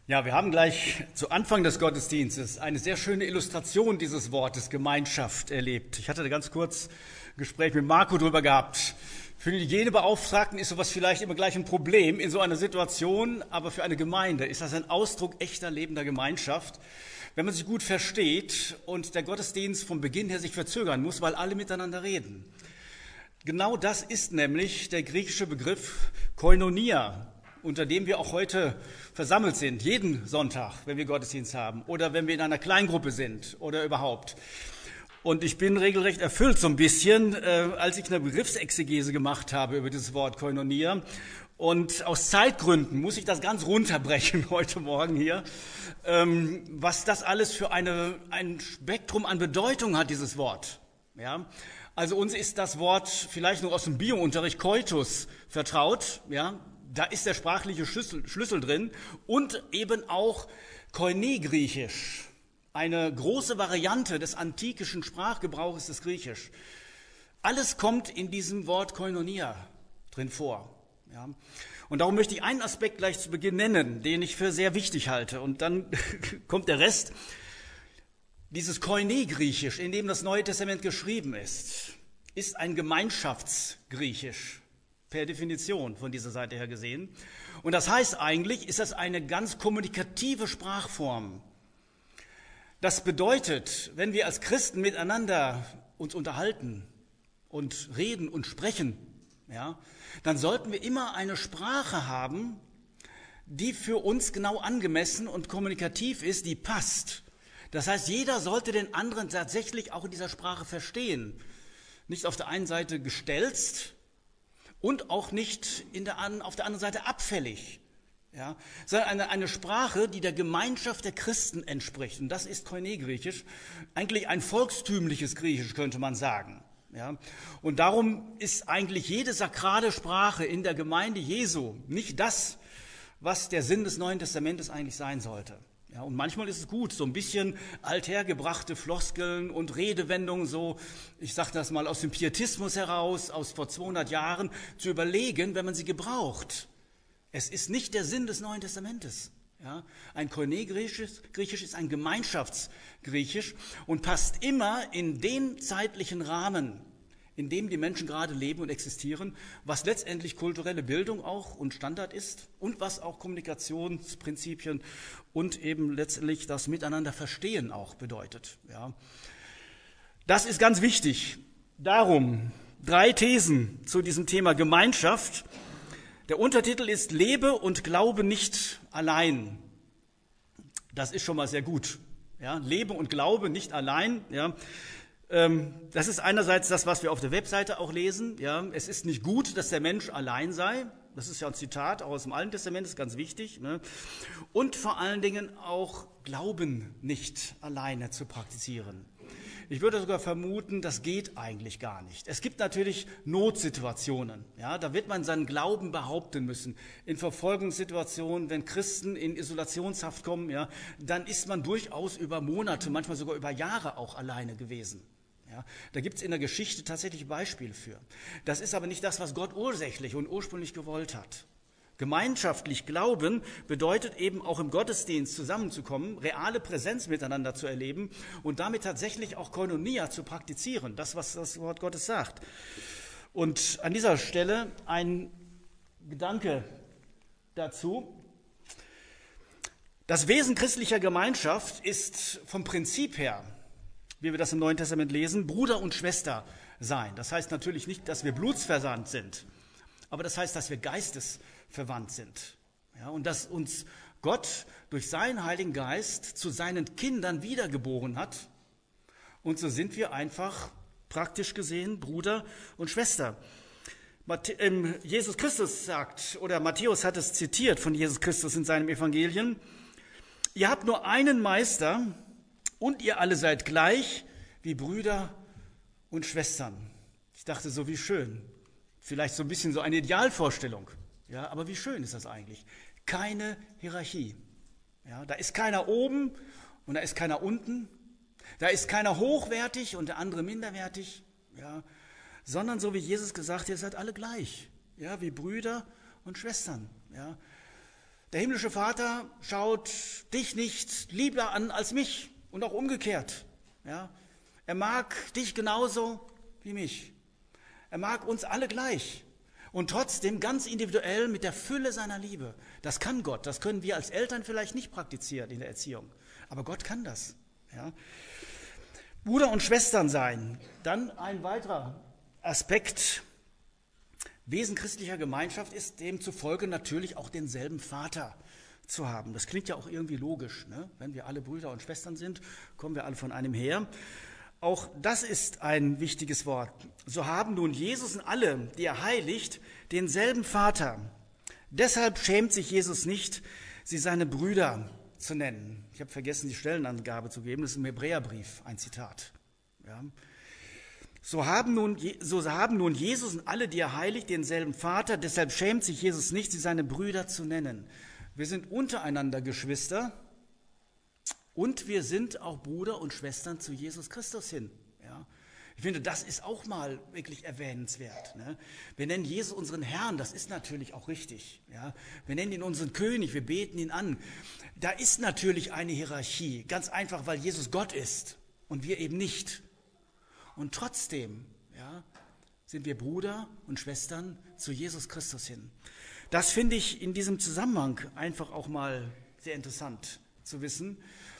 Ja, wir haben gleich zu Anfang des Gottesdienstes eine sehr schöne Illustration dieses Wortes Gemeinschaft erlebt. Ich hatte da ganz kurz ein Gespräch mit Marco drüber gehabt. Für die Hygienebeauftragten ist sowas vielleicht immer gleich ein Problem in so einer Situation, aber für eine Gemeinde ist das ein Ausdruck echter lebender Gemeinschaft. Wenn man sich gut versteht und der Gottesdienst vom Beginn her sich verzögern muss, weil alle miteinander reden. Genau das ist nämlich der griechische Begriff Koinonia, unter dem wir auch heute versammelt sind, jeden Sonntag, wenn wir Gottesdienst haben oder wenn wir in einer Kleingruppe sind oder überhaupt. Und ich bin regelrecht erfüllt so ein bisschen, als ich eine Begriffsexegese gemacht habe über dieses Wort Koinonia. Und aus Zeitgründen muss ich das ganz runterbrechen heute Morgen hier, was das alles für ein Spektrum an Bedeutung hat, dieses Wort. Ja? Also uns ist das Wort vielleicht noch aus dem Biounterricht Koitus vertraut, ja. Da ist der sprachliche Schlüssel drin und eben auch Koine-Griechisch, eine große Variante des antikischen Sprachgebrauches des Griechisch. Alles kommt in diesem Wort Koinonia drin vor. Ja. Und darum möchte ich einen Aspekt gleich zu Beginn nennen, den ich für sehr wichtig halte. Und dann kommt der Rest. Dieses Koine-Griechisch, in dem das Neue Testament geschrieben ist ein Gemeinschaftsgriechisch. Per Definition von dieser Seite her gesehen. Und das heißt eigentlich, ist das eine ganz kommunikative Sprachform. Das bedeutet, wenn wir als Christen miteinander uns unterhalten und reden und sprechen, ja, dann sollten wir immer eine Sprache haben, die für uns genau angemessen und kommunikativ ist, die passt. Das heißt, jeder sollte den anderen tatsächlich auch in dieser Sprache verstehen. Nicht auf der einen Seite gestelzt, und auch nicht auf der anderen Seite abfällig, ja, sondern eine Sprache, die der Gemeinschaft der Christen entspricht. Und das ist Koine-Griechisch, eigentlich ein volkstümliches Griechisch, könnte man sagen. Ja. Und darum ist eigentlich jede sakrale Sprache in der Gemeinde Jesu nicht das, was der Sinn des Neuen Testamentes eigentlich sein sollte. Ja, und manchmal ist es gut, so ein bisschen althergebrachte Floskeln und Redewendungen, so, ich sage das mal aus dem Pietismus heraus, aus vor 200 Jahren, zu überlegen, wenn man sie gebraucht. Es ist nicht der Sinn des Neuen Testamentes. Ja, ein Koine-Griechisch ist ein Gemeinschaftsgriechisch und passt immer in den zeitlichen Rahmen, in dem die Menschen gerade leben und existieren, was letztendlich kulturelle Bildung auch und Standard ist und was auch Kommunikationsprinzipien und eben letztendlich das Miteinander verstehen auch bedeutet. Ja. Das ist ganz wichtig. Darum 3 Thesen zu diesem Thema Gemeinschaft. Der Untertitel ist Lebe und Glaube nicht allein. Das ist schon mal sehr gut. Ja, Lebe und Glaube nicht allein. Ja. Das ist einerseits das, was wir auf der Webseite auch lesen. Ja, es ist nicht gut, dass der Mensch allein sei. Das ist ja ein Zitat auch aus dem Alten Testament, ist ganz wichtig. Ne? Und vor allen Dingen auch Glauben nicht alleine zu praktizieren. Ich würde sogar vermuten, das geht eigentlich gar nicht. Es gibt natürlich Notsituationen. Ja, da wird man seinen Glauben behaupten müssen. In Verfolgungssituationen, wenn Christen in Isolationshaft kommen, ja, dann ist man durchaus über Monate, manchmal sogar über Jahre auch alleine gewesen. Ja, da gibt es in der Geschichte tatsächlich Beispiele für. Das ist aber nicht das, was Gott ursächlich und ursprünglich gewollt hat. Gemeinschaftlich glauben bedeutet eben auch im Gottesdienst zusammenzukommen, reale Präsenz miteinander zu erleben und damit tatsächlich auch Koinonia zu praktizieren, das, was das Wort Gottes sagt. Und an dieser Stelle ein Gedanke dazu. Das Wesen christlicher Gemeinschaft ist vom Prinzip her, wie wir das im Neuen Testament lesen, Bruder und Schwester sein. Das heißt natürlich nicht, dass wir blutsverwandt sind, aber das heißt, dass wir geistesverwandt sind. Ja, und dass uns Gott durch seinen Heiligen Geist zu seinen Kindern wiedergeboren hat. Und so sind wir einfach praktisch gesehen Bruder und Schwester. Jesus Christus sagt, oder Matthäus hat es zitiert von Jesus Christus in seinem Evangelien, ihr habt nur einen Meister und ihr alle seid gleich wie Brüder und Schwestern. Ich dachte so, wie schön. Vielleicht so ein bisschen so eine Idealvorstellung. Ja, aber wie schön ist das eigentlich? Keine Hierarchie. Ja, da ist keiner oben und da ist keiner unten. Da ist keiner hochwertig und der andere minderwertig. Ja, sondern so wie Jesus gesagt hat, ihr seid alle gleich. Ja, wie Brüder und Schwestern. Ja. Der himmlische Vater schaut dich nicht lieber an als mich und auch umgekehrt. Ja? Er mag dich genauso wie mich. Er mag uns alle gleich und trotzdem ganz individuell mit der Fülle seiner Liebe. Das kann Gott, das können wir als Eltern vielleicht nicht praktizieren in der Erziehung, aber Gott kann das. Ja? Bruder und Schwestern sein, dann ein weiterer Aspekt. Wesen christlicher Gemeinschaft ist demzufolge natürlich auch denselben Vater zu haben. Das klingt ja auch irgendwie logisch, ne? Wenn wir alle Brüder und Schwestern sind, kommen wir alle von einem her. Auch das ist ein wichtiges Wort. So haben nun Jesus und alle, die er heiligt, denselben Vater. Deshalb schämt sich Jesus nicht, sie seine Brüder zu nennen. Ich habe vergessen, die Stellenangabe zu geben. Das ist im Hebräerbrief ein Zitat. Ja. So haben nun Jesus und alle, die er heiligt, denselben Vater. Deshalb schämt sich Jesus nicht, sie seine Brüder zu nennen. Wir sind untereinander Geschwister und wir sind auch Bruder und Schwestern zu Jesus Christus hin. Ja. Ich finde, das ist auch mal wirklich erwähnenswert. Ne? Wir nennen Jesus unseren Herrn, das ist natürlich auch richtig. Ja? Wir nennen ihn unseren König, wir beten ihn an. Da ist natürlich eine Hierarchie, ganz einfach, weil Jesus Gott ist und wir eben nicht. Und trotzdem sind wir Bruder und Schwestern zu Jesus Christus hin. Das finde ich in diesem Zusammenhang einfach auch mal sehr interessant zu wissen,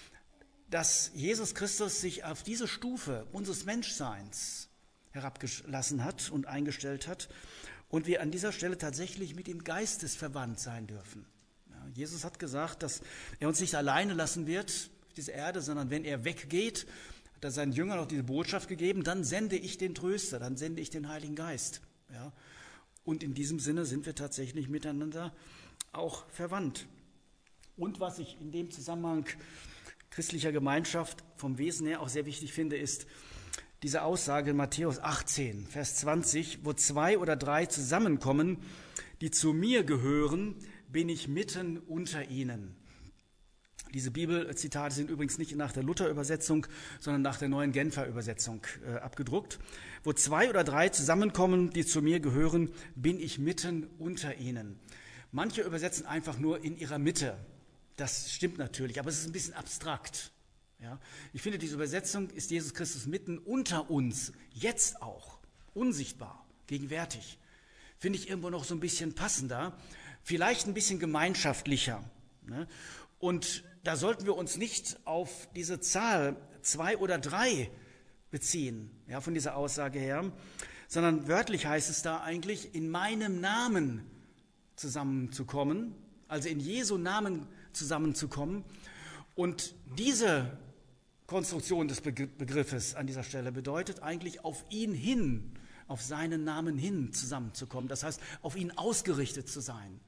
dass Jesus Christus sich auf diese Stufe unseres Menschseins herabgelassen hat und eingestellt hat und wir an dieser Stelle tatsächlich mit ihm geistesverwandt sein dürfen. Ja, Jesus hat gesagt, dass er uns nicht alleine lassen wird auf dieser Erde, sondern wenn er weggeht, hat er seinen Jüngern auch diese Botschaft gegeben, dann sende ich den Tröster, dann sende ich den Heiligen Geist. Ja, und in diesem Sinne sind wir tatsächlich miteinander auch verwandt. Und was ich in dem Zusammenhang christlicher Gemeinschaft vom Wesen her auch sehr wichtig finde, ist diese Aussage in Matthäus 18, Vers 20, wo 2 oder 3 zusammenkommen, die zu mir gehören, bin ich mitten unter ihnen. Diese Bibelzitate sind übrigens nicht nach der Luther-Übersetzung, sondern nach der neuen Genfer Übersetzung abgedruckt. Wo 2 oder 3 zusammenkommen, die zu mir gehören, bin ich mitten unter ihnen. Manche übersetzen einfach nur in ihrer Mitte. Das stimmt natürlich, aber es ist ein bisschen abstrakt. Ja? Ich finde, diese Übersetzung ist Jesus Christus mitten unter uns, jetzt auch, unsichtbar, gegenwärtig. Finde ich irgendwo noch so ein bisschen passender, vielleicht ein bisschen gemeinschaftlicher. Ne? Und da sollten wir uns nicht auf diese Zahl 2 oder 3 beziehen, ja, von dieser Aussage her, sondern wörtlich heißt es da eigentlich, in meinem Namen zusammenzukommen, also in Jesu Namen zusammenzukommen. Und diese Konstruktion des Begriffes an dieser Stelle bedeutet eigentlich auf ihn hin, auf seinen Namen hin zusammenzukommen. Das heißt, auf ihn ausgerichtet zu sein.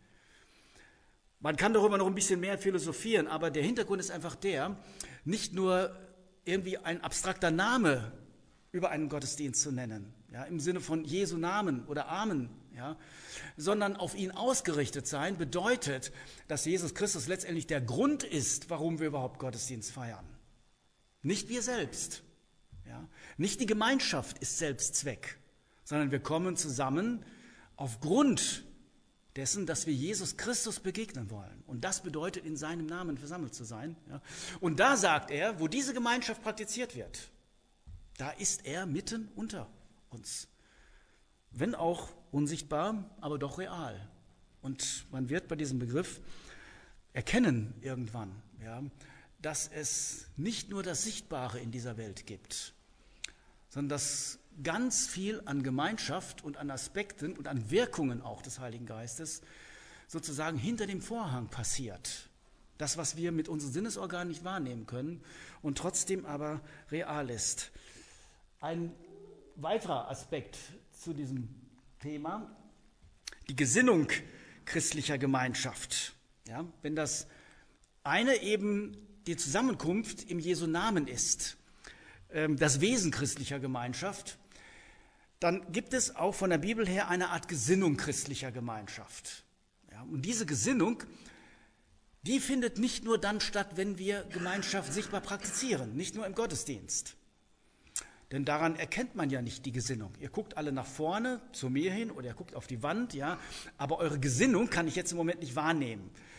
Man kann darüber noch ein bisschen mehr philosophieren, aber der Hintergrund ist einfach der, nicht nur irgendwie ein abstrakter Name über einen Gottesdienst zu nennen, ja, im Sinne von Jesu Namen oder Amen, ja, sondern auf ihn ausgerichtet sein, bedeutet, dass Jesus Christus letztendlich der Grund ist, warum wir überhaupt Gottesdienst feiern. Nicht wir selbst, ja, nicht die Gemeinschaft ist Selbstzweck, sondern wir kommen zusammen aufgrund dessen, dass wir Jesus Christus begegnen wollen. Und das bedeutet, in seinem Namen versammelt zu sein. Ja. Und da sagt er, wo diese Gemeinschaft praktiziert wird, da ist er mitten unter uns. Wenn auch unsichtbar, aber doch real. Und man wird bei diesem Begriff erkennen irgendwann, ja, dass es nicht nur das Sichtbare in dieser Welt gibt, sondern dass ganz viel an Gemeinschaft und an Aspekten und an Wirkungen auch des Heiligen Geistes sozusagen hinter dem Vorhang passiert. Das, was wir mit unseren Sinnesorganen nicht wahrnehmen können und trotzdem aber real ist. Ein weiterer Aspekt zu diesem Thema, die Gesinnung christlicher Gemeinschaft. Ja, wenn das eine eben die Zusammenkunft im Jesu Namen ist, das Wesen christlicher Gemeinschaft, dann gibt es auch von der Bibel her eine Art Gesinnung christlicher Gemeinschaft. Ja, und diese Gesinnung, die findet nicht nur dann statt, wenn wir Gemeinschaft sichtbar praktizieren, nicht nur im Gottesdienst. Denn daran erkennt man ja nicht die Gesinnung. Ihr guckt alle nach vorne, zu mir hin, oder ihr guckt auf die Wand, ja, aber eure Gesinnung kann ich jetzt im Moment nicht wahrnehmen.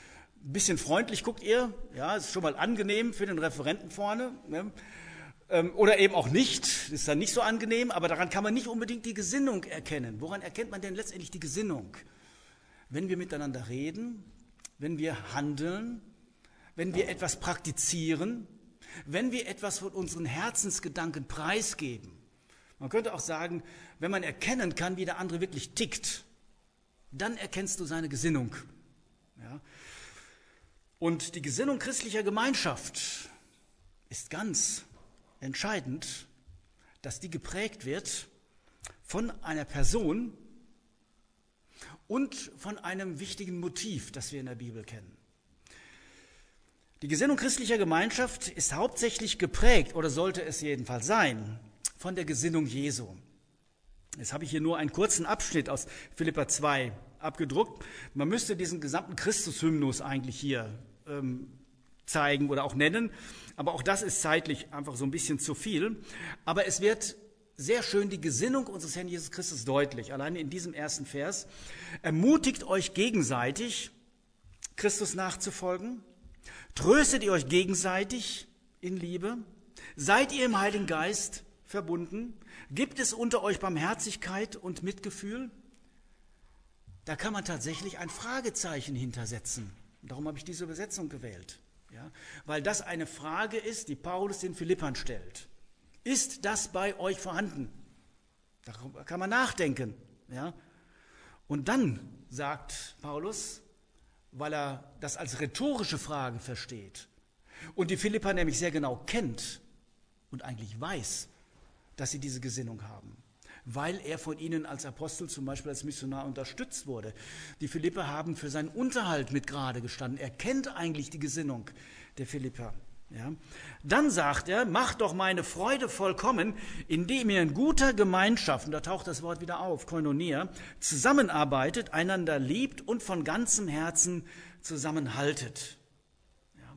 Ein bisschen freundlich guckt ihr, ja, ist schon mal angenehm für den Referenten vorne, ne? Oder eben auch nicht, ist dann nicht so angenehm, aber daran kann man nicht unbedingt die Gesinnung erkennen. Woran erkennt man denn letztendlich die Gesinnung? Wenn wir miteinander reden, wenn wir handeln, wenn wir etwas praktizieren, wenn wir etwas von unseren Herzensgedanken preisgeben. Man könnte auch sagen, wenn man erkennen kann, wie der andere wirklich tickt, dann erkennst du seine Gesinnung. Ja? Und die Gesinnung christlicher Gemeinschaft ist ganz entscheidend, dass die geprägt wird von einer Person und von einem wichtigen Motiv, das wir in der Bibel kennen. Die Gesinnung christlicher Gemeinschaft ist hauptsächlich geprägt, oder sollte es jedenfalls sein, von der Gesinnung Jesu. Jetzt habe ich hier nur einen kurzen Abschnitt aus Philipper 2 abgedruckt. Man müsste diesen gesamten Christus-Hymnus eigentlich hier zeigen oder auch nennen, aber auch das ist zeitlich einfach so ein bisschen zu viel. Aber es wird sehr schön die Gesinnung unseres Herrn Jesus Christus deutlich, allein in diesem ersten Vers. Ermutigt euch gegenseitig, Christus nachzufolgen. Tröstet ihr euch gegenseitig in Liebe? Seid ihr im Heiligen Geist verbunden? Gibt es unter euch Barmherzigkeit und Mitgefühl? Da kann man tatsächlich ein Fragezeichen hintersetzen. Darum habe ich diese Übersetzung gewählt. Ja, weil das eine Frage ist, die Paulus den Philippern stellt. Ist das bei euch vorhanden? Darüber kann man nachdenken. Ja? Und dann sagt Paulus, weil er das als rhetorische Frage versteht und die Philipper nämlich sehr genau kennt und eigentlich weiß, dass sie diese Gesinnung haben, weil er von ihnen als Apostel, zum Beispiel als Missionar, unterstützt wurde. Die Philipper haben für seinen Unterhalt mit gerade gestanden. Er kennt eigentlich die Gesinnung der Philipper. Ja. Dann sagt er, macht doch meine Freude vollkommen, indem ihr in guter Gemeinschaft, und da taucht das Wort wieder auf, Koinonia, zusammenarbeitet, einander liebt und von ganzem Herzen zusammenhaltet. Ja.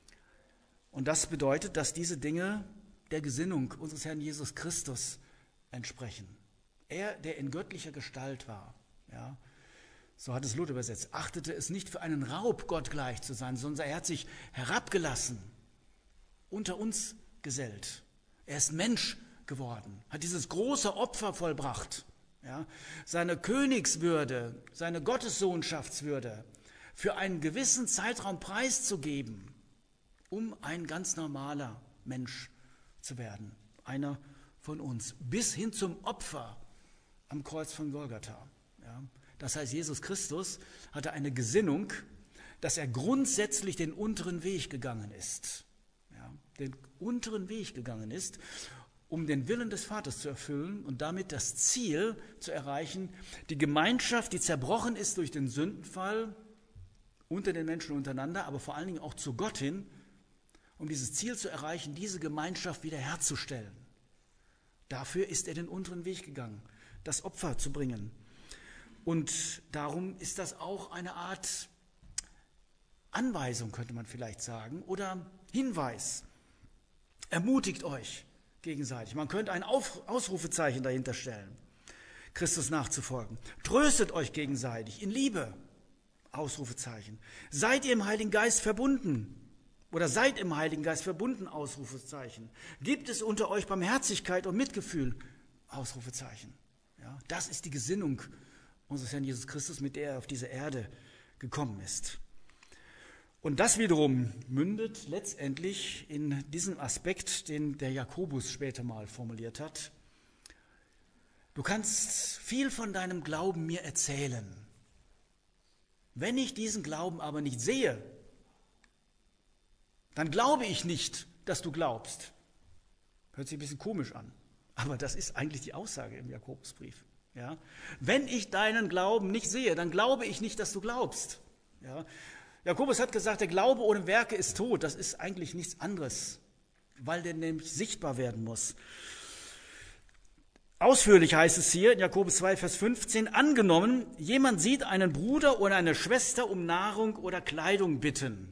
Und das bedeutet, dass diese Dinge der Gesinnung unseres Herrn Jesus Christus entsprechen. Er, der in göttlicher Gestalt war, ja, so hat es Luther übersetzt, achtete es nicht für einen Raub, Gott gleich zu sein, sondern er hat sich herabgelassen, unter uns gesellt. Er ist Mensch geworden, hat dieses große Opfer vollbracht, ja, seine Königswürde, seine Gottessohnschaftswürde für einen gewissen Zeitraum preiszugeben, um ein ganz normaler Mensch zu werden, einer von uns, bis hin zum Opfer am Kreuz von Golgatha. Ja. Das heißt, Jesus Christus hatte eine Gesinnung, dass er grundsätzlich den unteren Weg gegangen ist. Ja, den unteren Weg gegangen ist, um den Willen des Vaters zu erfüllen und damit das Ziel zu erreichen, die Gemeinschaft, die zerbrochen ist durch den Sündenfall unter den Menschen untereinander, aber vor allen Dingen auch zu Gott hin, um dieses Ziel zu erreichen, diese Gemeinschaft wiederherzustellen. Dafür ist er den unteren Weg gegangen, das Opfer zu bringen. Und darum ist das auch eine Art Anweisung, könnte man vielleicht sagen, oder Hinweis. Ermutigt euch gegenseitig. Man könnte ein Ausrufezeichen dahinter stellen, Christus nachzufolgen. Tröstet euch gegenseitig in Liebe, Ausrufezeichen. Seid ihr im Heiligen Geist verbunden? Oder seid im Heiligen Geist verbunden, Ausrufezeichen. Gibt es unter euch Barmherzigkeit und Mitgefühl, Ausrufezeichen. Ja, das ist die Gesinnung unseres Herrn Jesus Christus, mit der er auf diese Erde gekommen ist. Und das wiederum mündet letztendlich in diesem Aspekt, den der Jakobus später mal formuliert hat. Du kannst viel von deinem Glauben mir erzählen. Wenn ich diesen Glauben aber nicht sehe, dann glaube ich nicht, dass du glaubst. Hört sich ein bisschen komisch an, aber das ist eigentlich die Aussage im Jakobusbrief. Ja? Wenn ich deinen Glauben nicht sehe, dann glaube ich nicht, dass du glaubst. Ja? Jakobus hat gesagt, der Glaube ohne Werke ist tot. Das ist eigentlich nichts anderes, weil der nämlich sichtbar werden muss. Ausführlich heißt es hier in Jakobus 2, Vers 15, angenommen, jemand sieht einen Bruder oder eine Schwester um Nahrung oder Kleidung bitten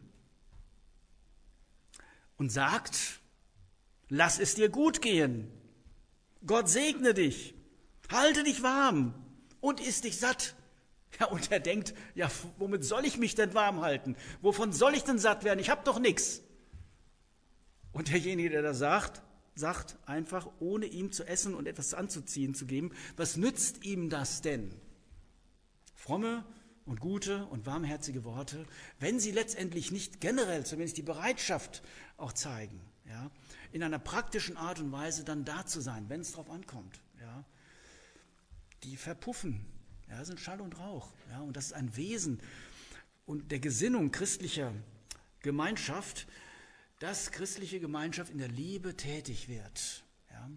und sagt, lass es dir gut gehen, Gott segne dich, halte dich warm und iss dich satt, Ja, und er denkt, ja, womit soll ich mich denn warm halten? Wovon soll ich denn satt werden? Ich habe doch nichts. Und derjenige, der das sagt einfach, ohne ihm zu essen und etwas anzuziehen zu geben, was nützt ihm das denn? Fromme und gute und warmherzige Worte, wenn sie letztendlich nicht generell, zumindest die Bereitschaft auch zeigen, ja, in einer praktischen Art und Weise dann da zu sein, wenn es drauf ankommt, ja, die verpuffen, ja, sind Schall und Rauch, ja, und das ist ein Wesen und der Gesinnung christlicher Gemeinschaft, dass christliche Gemeinschaft in der Liebe tätig wird. Ja.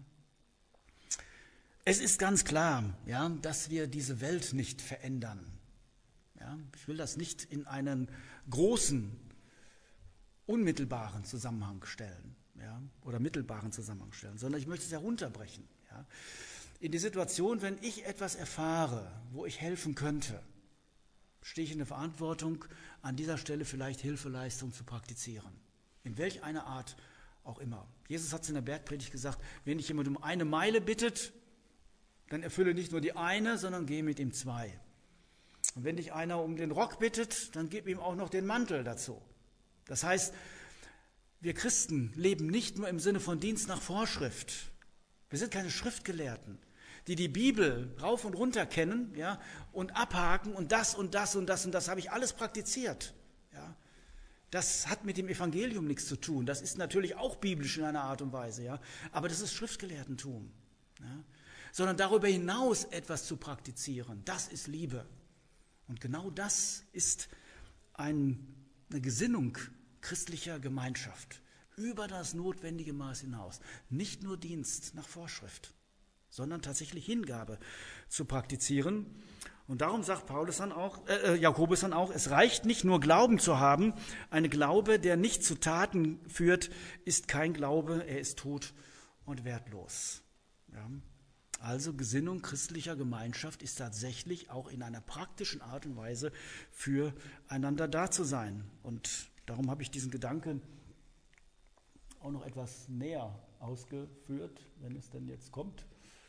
Es ist ganz klar, ja, dass wir diese Welt nicht verändern. Ja. Ich will das nicht in einen großen, unmittelbaren Zusammenhang stellen, ja, oder mittelbaren Zusammenhang stellen, sondern ich möchte es herunterbrechen. Ja. In die Situation, wenn ich etwas erfahre, wo ich helfen könnte, stehe ich in der Verantwortung, an dieser Stelle vielleicht Hilfeleistung zu praktizieren. In welch einer Art auch immer. Jesus hat es in der Bergpredigt gesagt, wenn dich jemand um 1 Meile bittet, dann erfülle nicht nur die eine, sondern geh mit ihm 2. Und wenn dich einer um den Rock bittet, dann gib ihm auch noch den Mantel dazu. Das heißt, wir Christen leben nicht nur im Sinne von Dienst nach Vorschrift. Wir sind keine Schriftgelehrten, die die Bibel rauf und runter kennen, ja, und abhaken und das und das und das und das habe ich alles praktiziert. Ja. Das hat mit dem Evangelium nichts zu tun. Das ist natürlich auch biblisch in einer Art und Weise, ja, aber das ist Schriftgelehrtentum. Ja. Sondern darüber hinaus etwas zu praktizieren, das ist Liebe. Und genau das ist eine Gesinnung christlicher Gemeinschaft über das notwendige Maß hinaus. Nicht nur Dienst nach Vorschrift, sondern tatsächlich Hingabe zu praktizieren. Und darum sagt Jakobus dann auch, es reicht nicht nur Glauben zu haben. Ein Glaube, der nicht zu Taten führt, ist kein Glaube, er ist tot und wertlos. Ja. Also Gesinnung christlicher Gemeinschaft ist tatsächlich auch in einer praktischen Art und Weise füreinander da zu sein. Und darum habe ich diesen Gedanken auch noch etwas näher ausgeführt, wenn es denn jetzt kommt.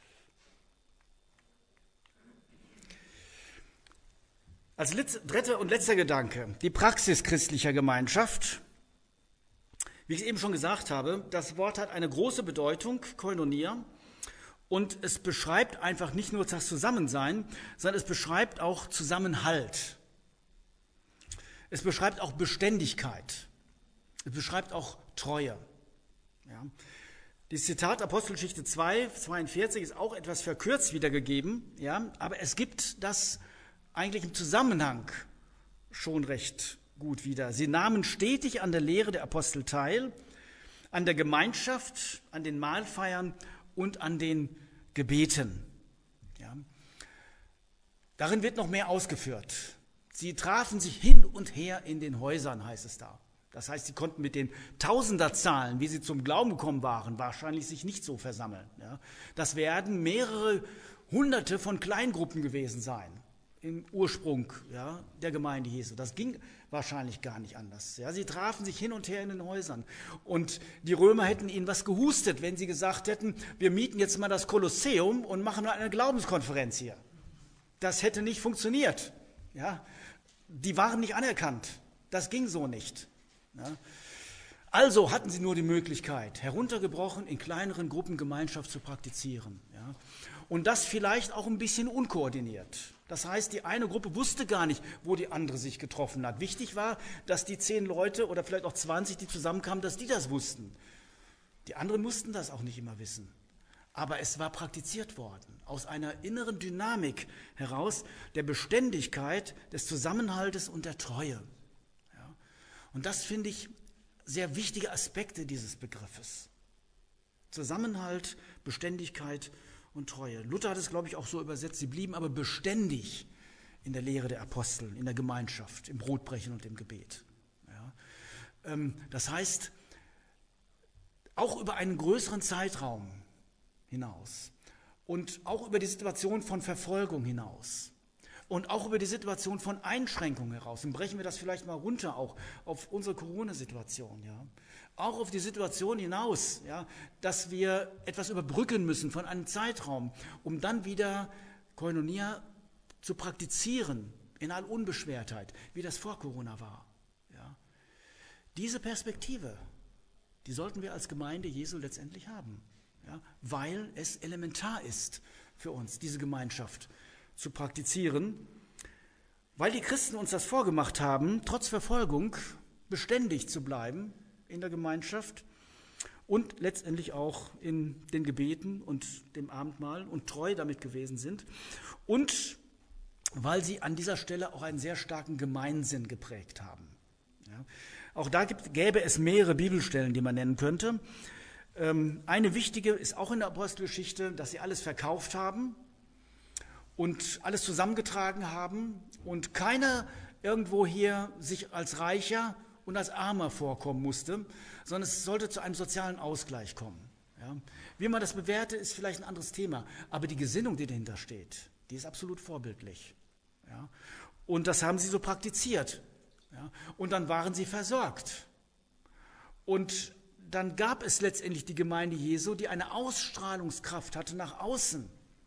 Als dritter und letzter Gedanke, die Praxis christlicher Gemeinschaft. Wie ich eben schon gesagt habe, das Wort hat eine große Bedeutung, Koinonia, und es beschreibt einfach nicht nur das Zusammensein, sondern es beschreibt auch Zusammenhalt. Es beschreibt auch Beständigkeit. Es beschreibt auch Treue. Ja. Das Zitat Apostelgeschichte 2,42 ist auch etwas verkürzt wiedergegeben, ja, aber es gibt das eigentlich im Zusammenhang schon recht gut wieder. Sie nahmen stetig an der Lehre der Apostel teil, an der Gemeinschaft, an den Mahlfeiern und an den Gebeten. Ja. Darin wird noch mehr ausgeführt. Sie trafen sich hin und her in den Häusern, heißt es da. Das heißt, sie konnten mit den Tausenderzahlen, wie sie zum Glauben gekommen waren, wahrscheinlich sich nicht so versammeln. Ja. Das werden mehrere Hunderte von Kleingruppen gewesen sein im Ursprung, ja, der Gemeinde Jesu. Das ging wahrscheinlich gar nicht anders. Ja. Sie trafen sich hin und her in den Häusern. Und die Römer hätten ihnen was gehustet, wenn sie gesagt hätten, wir mieten jetzt mal das Kolosseum und machen eine Glaubenskonferenz hier. Das hätte nicht funktioniert. Ja. Die waren nicht anerkannt. Das ging so nicht. Ja. Also hatten sie nur die Möglichkeit, heruntergebrochen in kleineren Gruppen Gemeinschaft zu praktizieren. Ja. Und das vielleicht auch ein bisschen unkoordiniert. Das heißt, die eine Gruppe wusste gar nicht, wo die andere sich getroffen hat. Wichtig war, dass die 10 Leute oder vielleicht auch 20, die zusammenkamen, dass die das wussten. Die anderen mussten das auch nicht immer wissen. Aber es war praktiziert worden, aus einer inneren Dynamik heraus, der Beständigkeit, des Zusammenhaltes und der Treue. Ja. Und das finde ich sehr wichtige Aspekte dieses Begriffes. Zusammenhalt, Beständigkeit und Treue. Luther hat es, glaube ich, auch so übersetzt, sie blieben aber beständig in der Lehre der Apostel, in der Gemeinschaft, im Brotbrechen und im Gebet. Ja. Das heißt, auch über einen größeren Zeitraum hinaus und auch über die Situation von Verfolgung hinaus und auch über die Situation von Einschränkungen heraus. Und brechen wir das vielleicht mal runter auch auf unsere Corona-Situation, ja. Auch auf die Situation hinaus, ja, dass wir etwas überbrücken müssen von einem Zeitraum, um dann wieder Koinonia zu praktizieren, in aller Unbeschwertheit, wie das vor Corona war. Ja. Diese Perspektive, die sollten wir als Gemeinde Jesu letztendlich haben, ja, weil es elementar ist für uns, diese Gemeinschaft zu praktizieren, weil die Christen uns das vorgemacht haben, trotz Verfolgung beständig zu bleiben in der Gemeinschaft und letztendlich auch in den Gebeten und dem Abendmahl und treu damit gewesen sind und weil sie an dieser Stelle auch einen sehr starken Gemeinsinn geprägt haben. Ja. Auch da gäbe es mehrere Bibelstellen, die man nennen könnte. Eine wichtige ist auch in der Apostelgeschichte, dass sie alles verkauft haben und alles zusammengetragen haben und keiner irgendwo hier sich als Reicher und als Armer vorkommen musste, sondern es sollte zu einem sozialen Ausgleich kommen. Ja. Wie man das bewerte, ist vielleicht ein anderes Thema, aber die Gesinnung, die dahinter steht, die ist absolut vorbildlich. Ja. Und das haben sie so praktiziert. Ja. Und dann waren sie versorgt. Und dann gab es letztendlich die Gemeinde Jesu, die eine Ausstrahlungskraft hatte nach außen,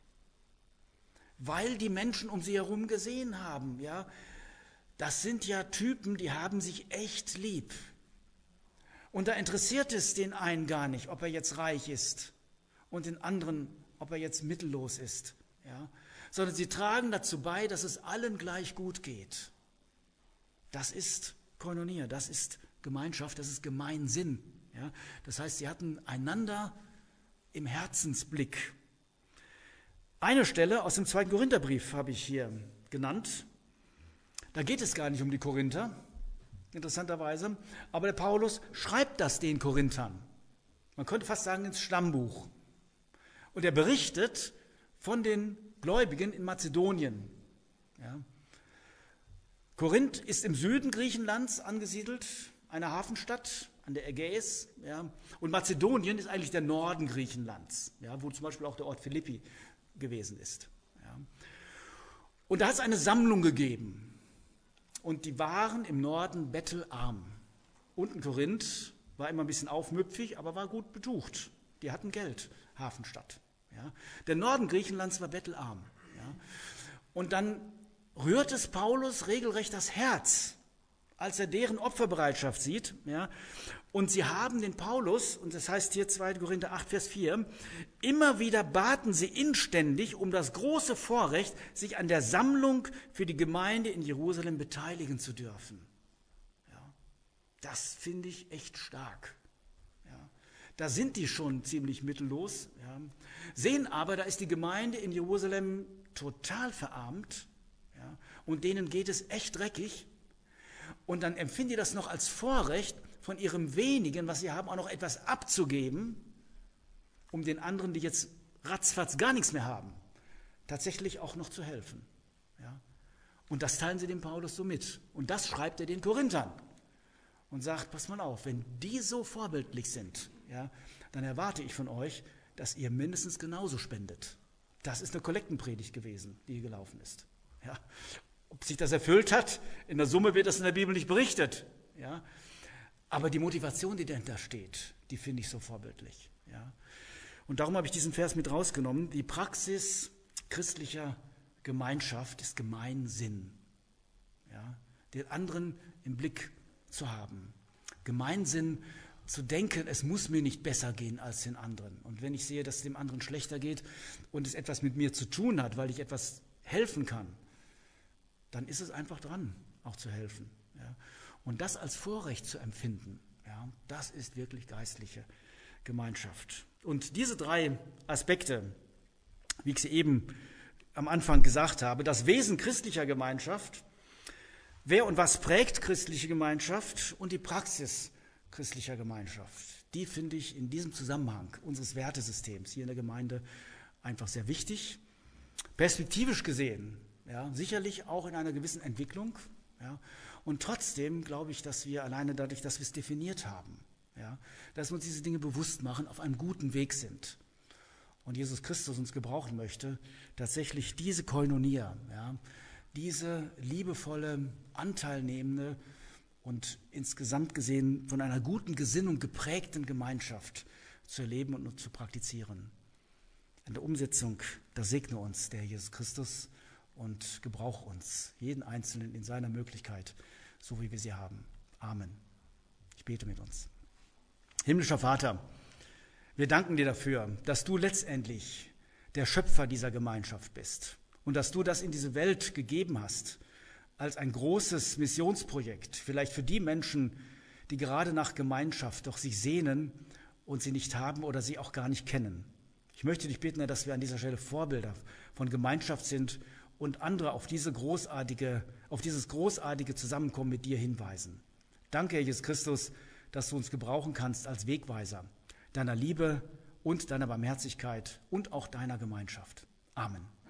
weil die Menschen um sie herum gesehen haben, ja, das sind ja Typen, die haben sich echt lieb. Und da interessiert es den einen gar nicht, ob er jetzt reich ist und den anderen, ob er jetzt mittellos ist, ja, sondern sie tragen dazu bei, dass es allen gleich gut geht. Das ist Koinonia, das ist Gemeinschaft, das ist Gemeinsinn. Ja, das heißt, sie hatten einander im Herzensblick. Eine Stelle aus dem 2. Korintherbrief habe ich hier genannt. Da geht es gar nicht um die Korinther, interessanterweise, aber der Paulus schreibt das den Korinthern. Man könnte fast sagen ins Stammbuch. Und er berichtet von den Gläubigen in Mazedonien. Ja. Korinth ist im Süden Griechenlands angesiedelt, eine Hafenstadt an der Ägäis, ja, und Mazedonien ist eigentlich der Norden Griechenlands, ja, wo zum Beispiel auch der Ort Philippi gewesen ist. Ja. Und da hat es eine Sammlung gegeben und die waren im Norden bettelarm. Unten Korinth war immer ein bisschen aufmüpfig, aber war gut betucht. Die hatten Geld, Hafenstadt. Ja. Der Norden Griechenlands war bettelarm. Ja. Und dann rührt es Paulus regelrecht das Herz, als er deren Opferbereitschaft sieht, ja, und sie haben den Paulus, und das heißt hier 2. Korinther 8, Vers 4, immer wieder baten sie inständig um das große Vorrecht, sich an der Sammlung für die Gemeinde in Jerusalem beteiligen zu dürfen. Ja, das finde ich echt stark. Ja, da sind die schon ziemlich mittellos, ja, sehen aber, da ist die Gemeinde in Jerusalem total verarmt, ja, und denen geht es echt dreckig. Und dann empfinden die das noch als Vorrecht, von ihrem Wenigen, was sie haben, auch noch etwas abzugeben, um den anderen, die jetzt ratzfatz gar nichts mehr haben, tatsächlich auch noch zu helfen. Ja? Und das teilen sie dem Paulus so mit. Und das schreibt er den Korinthern und sagt, pass mal auf, wenn die so vorbildlich sind, ja, dann erwarte ich von euch, dass ihr mindestens genauso spendet. Das ist eine Kollektenpredigt gewesen, die hier gelaufen ist. Ja? Ob sich das erfüllt hat, in der Summe wird das in der Bibel nicht berichtet. Ja? Aber die Motivation, die dahinter steht, die finde ich so vorbildlich. Ja? Und darum habe ich diesen Vers mit rausgenommen. Die Praxis christlicher Gemeinschaft ist Gemeinsinn. Ja? Den anderen im Blick zu haben. Gemeinsinn zu denken, es muss mir nicht besser gehen als den anderen. Und wenn ich sehe, dass es dem anderen schlechter geht und es etwas mit mir zu tun hat, weil ich etwas helfen kann, dann ist es einfach dran, auch zu helfen. Ja. Und das als Vorrecht zu empfinden, ja, das ist wirklich geistliche Gemeinschaft. Und diese 3 Aspekte, wie ich sie eben am Anfang gesagt habe, das Wesen christlicher Gemeinschaft, wer und was prägt christliche Gemeinschaft und die Praxis christlicher Gemeinschaft, die finde ich in diesem Zusammenhang unseres Wertesystems hier in der Gemeinde einfach sehr wichtig. Perspektivisch gesehen, ja, sicherlich auch in einer gewissen Entwicklung. Ja, und trotzdem glaube ich, dass wir alleine dadurch, dass wir es definiert haben, ja, dass wir uns diese Dinge bewusst machen, auf einem guten Weg sind. Und Jesus Christus uns gebrauchen möchte, tatsächlich diese Koinonia, ja, diese liebevolle, anteilnehmende und insgesamt gesehen von einer guten Gesinnung geprägten Gemeinschaft zu erleben und zu praktizieren. In der Umsetzung, da segne uns der Jesus Christus und gebrauch uns, jeden Einzelnen in seiner Möglichkeit, so wie wir sie haben. Amen. Ich bete mit uns. Himmlischer Vater, wir danken dir dafür, dass du letztendlich der Schöpfer dieser Gemeinschaft bist und dass du das in diese Welt gegeben hast als ein großes Missionsprojekt, vielleicht für die Menschen, die gerade nach Gemeinschaft doch sich sehnen und sie nicht haben oder sie auch gar nicht kennen. Ich möchte dich bitten, Herr, dass wir an dieser Stelle Vorbilder von Gemeinschaft sind und andere auf dieses großartige Zusammenkommen mit dir hinweisen. Danke, Herr Jesus Christus, dass du uns gebrauchen kannst als Wegweiser deiner Liebe und deiner Barmherzigkeit und auch deiner Gemeinschaft. Amen.